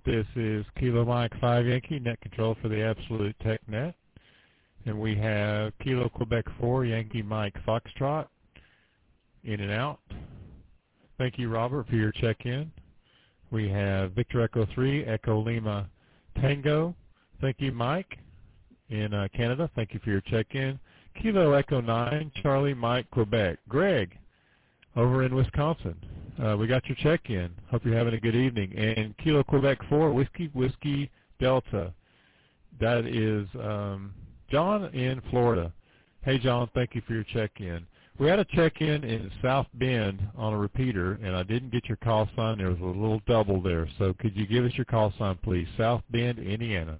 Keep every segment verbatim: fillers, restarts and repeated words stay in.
This is Kilo Mike five Yankee, net control for the Absolute Tech Net. And we have Kilo Quebec four, Yankee Mike Foxtrot, in and out. Thank you, Robert, for your check-in. We have Victor Echo three, Echo Lima Tango. Thank you, Mike, in uh, Canada. Thank you for your check-in. Kilo Echo nine, Charlie Mike Quebec. Greg, over in Wisconsin. Uh, we got your check-in. Hope you're having a good evening. And Kilo Quebec four, Whiskey Whiskey Delta. That is um, John in Florida. Hey, John, thank you for your check-in. We had a check-in in South Bend on a repeater, and I didn't get your call sign. There was a little double there. So could you give us your call sign, please? South Bend, Indiana.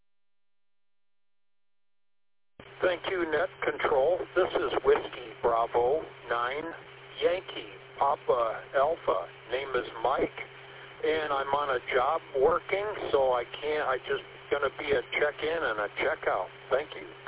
Thank you, Net Control. This is Whiskey Bravo nine Yankee Papa Alpha. Name is Mike, and I'm on a job working, so I can't. I just going to be a check-in and a check-out. Thank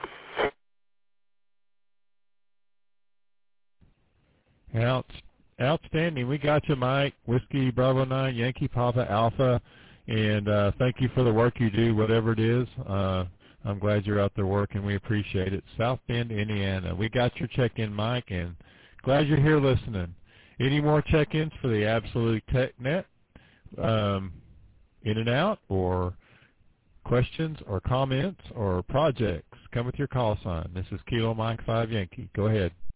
you. Out, outstanding. We got you, Mike. Whiskey Bravo nine Yankee Papa Alpha, and uh, thank you for the work you do, whatever it is. Uh, I'm glad you're out there working. We appreciate it. South Bend, Indiana. We got your check-in, Mike, and glad you're here listening. Any more check-ins for the Absolute Tech Net? Um, in and out, or questions, or comments, or projects? Come with your call sign. This is Kilo Mike five Yankee. Go ahead.